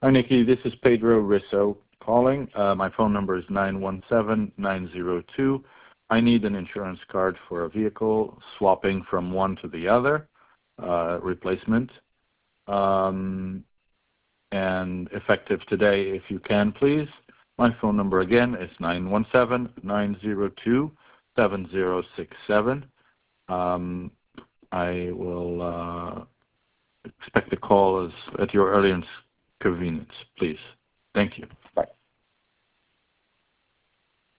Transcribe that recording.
Hi, Nikki. This is Pedro Risso calling. My phone number is 917-902. I need an insurance card for a vehicle, swapping from one to the other, replacement. And effective today, if you can, please. My phone number again is 917-902-7067. I will expect the call at your earliest convenience, please. Thank you.